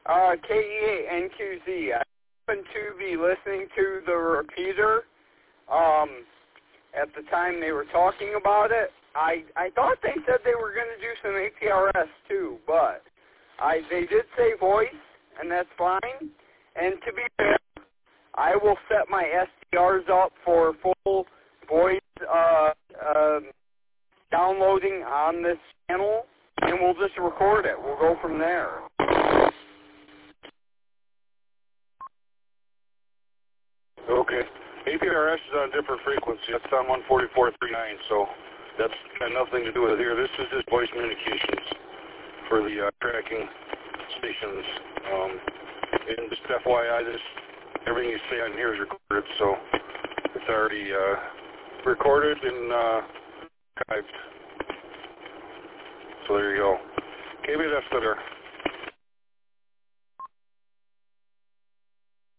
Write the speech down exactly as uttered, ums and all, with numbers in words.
Uh, K E eight N Q Z. I happened to be listening to the repeater um, at the time they were talking about it. I, I thought they said they were going to do some A P R S too, but I they did say voice, and that's fine. And to be fair, I will set my S D Rs up for full voice uh, uh, downloading on this channel, and we'll just record it. We'll go from there. Okay. A P R S is on a different frequency. That's on one forty-four point three nine, so that's got nothing to do with it here. This is just voice communications for the uh, tracking stations. Um, and just F Y I, this everything you say on here is recorded, so it's already uh, recorded and uh, archived. So there you go. K B S there.